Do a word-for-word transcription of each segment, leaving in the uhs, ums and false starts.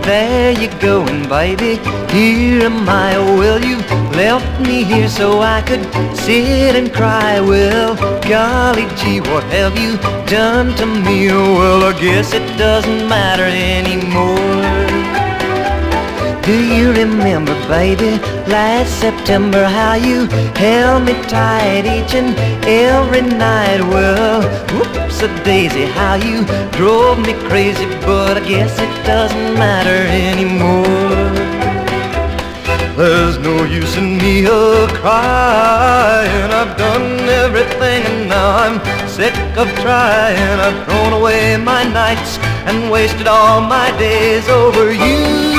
there you going, baby? Here am I. Well, you left me here so I could sit and cry. Well, golly gee, what have you done to me? Well, I guess it doesn't matter anymore. Do you remember, baby, last September, how you held me tight each and every night? Well, whoops-a-daisy, how you drove me crazy, but I guess it doesn't matter anymore. There's no use in me a-crying. I've done everything and now I'm sick of trying. I've thrown away my nights and wasted all my days over you.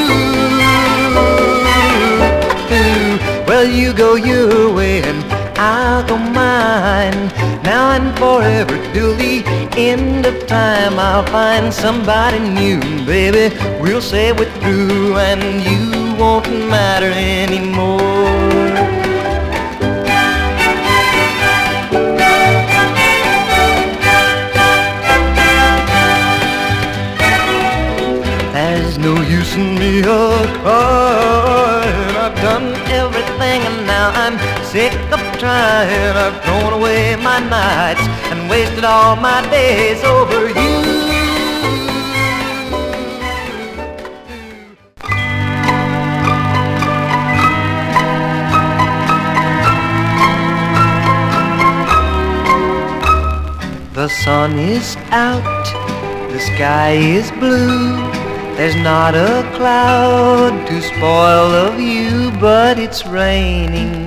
Well, you go your way and I'll go mine. Now and forever till the end of time, I'll find somebody new, baby. We'll say we're through and you won't matter anymore. There's no use in me a-crying. I've done everything and now I'm sick of trying. I've thrown away my nights and wasted all my days over you. The sun is out, the sky is blue. There's not a cloud to spoil the view, but it's raining,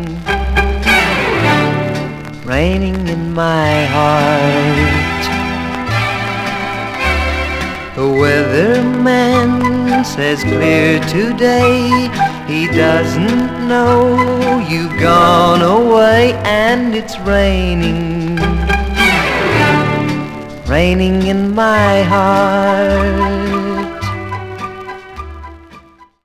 raining in my heart. The weatherman says clear today. He doesn't know you've gone away, and it's raining, raining in my heart.